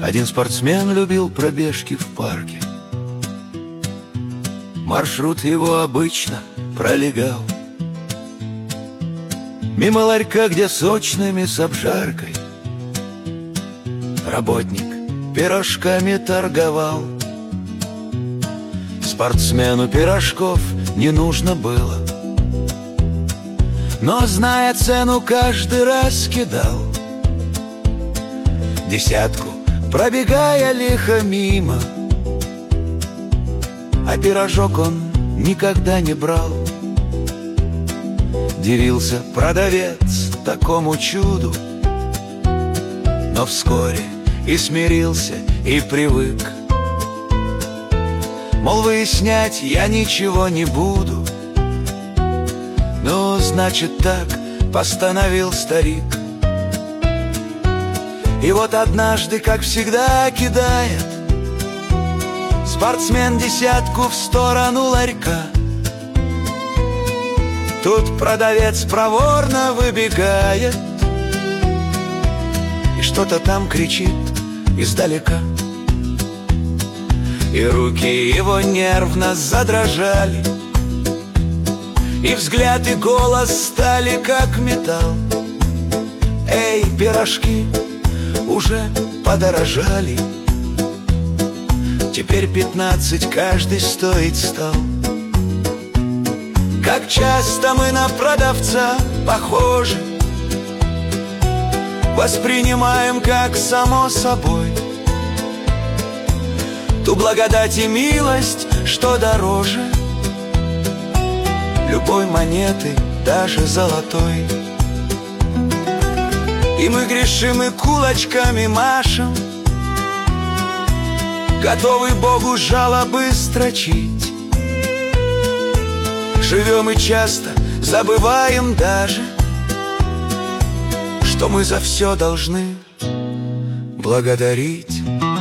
Один спортсмен любил пробежки в парке. Маршрут его обычно пролегал мимо ларька, где сочными с обжаркой работник пирожками торговал. Спортсмену пирожков не нужно было, но, зная цену, каждый раз кидал десятку, пробегая лихо мимо. А пирожок он никогда не брал. Дивился продавец такому чуду, но вскоре и смирился, и привык. Мол, выяснять я ничего не буду. Ну, значит, так постановил старик. И вот однажды, как всегда, кидает спортсмен десятку в сторону ларька. Тут продавец проворно выбегает и что-то там кричит издалека. И руки его нервно задрожали, и взгляд и голос стали как металл. Эй, пирожки уже подорожали, теперь 15 каждый стоить стал. Как часто мы на продавца похожи, воспринимаем как само собой ту благодать и милость, что дороже любой монеты, даже золотой. И мы грешим и кулачками машем, готовы Богу жалобы строчить. Живем и часто забываем даже, что мы за все должны благодарить.